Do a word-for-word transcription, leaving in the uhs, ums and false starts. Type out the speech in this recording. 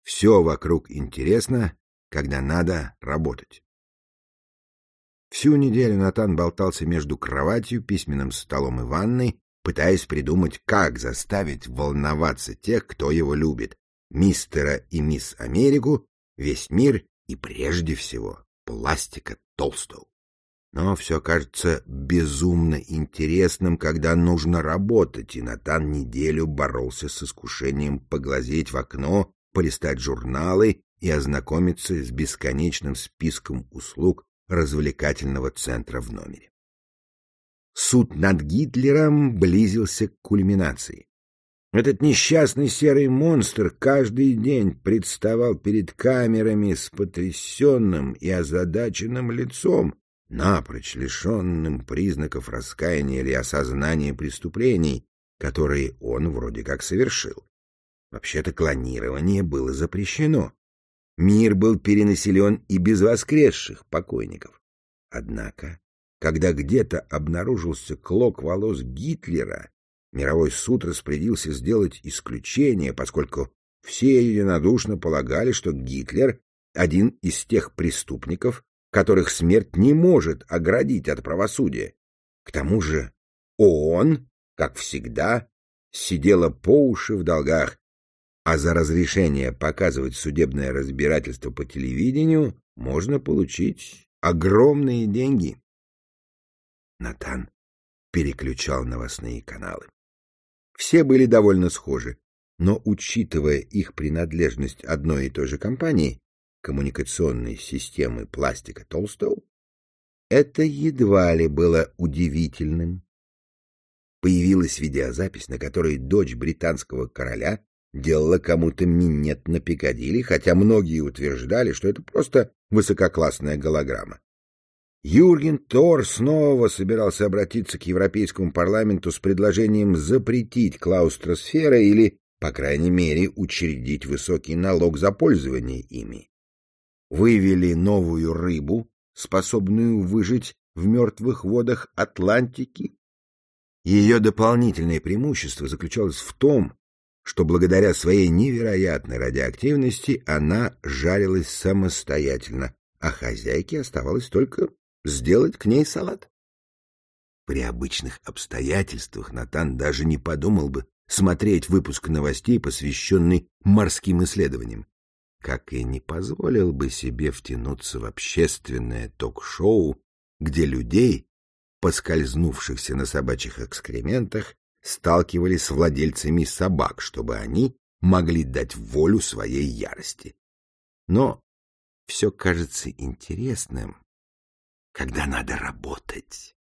Все вокруг интересно, когда надо работать. Всю неделю Натан болтался между кроватью, письменным столом и ванной, пытаясь придумать, как заставить волноваться тех, кто его любит, мистера и мисс Америку, весь мир и, прежде всего, Пластика Толстоу. Но все кажется безумно интересным, когда нужно работать, и Натан неделю боролся с искушением поглазеть в окно, полистать журналы и ознакомиться с бесконечным списком услуг развлекательного центра в номере. Суд над Гитлером близился к кульминации. Этот несчастный серый монстр каждый день представал перед камерами с потрясенным и озадаченным лицом, напрочь лишенным признаков раскаяния или осознания преступлений, которые он вроде как совершил. Вообще-то клонирование было запрещено. Мир был перенаселен и без воскресших покойников. Однако, когда где-то обнаружился клок волос Гитлера, мировой суд распорядился сделать исключение, поскольку все единодушно полагали, что Гитлер — один из тех преступников, которых смерть не может оградить от правосудия. К тому же ООН, как всегда, сидела по уши в долгах, а за разрешение показывать судебное разбирательство по телевидению можно получить огромные деньги. Натан переключал новостные каналы. Все были довольно схожи, но, учитывая их принадлежность одной и той же компании, коммуникационной системы Пластика Толстоу, это едва ли было удивительным. Появилась видеозапись, на которой дочь британского короля делала кому-то минет на Пикадилли, хотя многие утверждали, что это просто высококлассная голограмма. Юрген Тор снова собирался обратиться к Европейскому парламенту с предложением запретить клаустросферы или, по крайней мере, учредить высокий налог за пользование ими. Вывели новую рыбу, способную выжить в мертвых водах Атлантики. Ее дополнительное преимущество заключалось в том, что благодаря своей невероятной радиоактивности она жарилась самостоятельно, а хозяйке оставалось только сделать к ней салат. При обычных обстоятельствах Натан даже не подумал бы смотреть выпуск новостей, посвященный морским исследованиям, как и не позволил бы себе втянуться в общественное ток-шоу, где людей, поскользнувшихся на собачьих экскрементах, сталкивали с владельцами собак, чтобы они могли дать волю своей ярости. Но все кажется интересным, когда надо работать.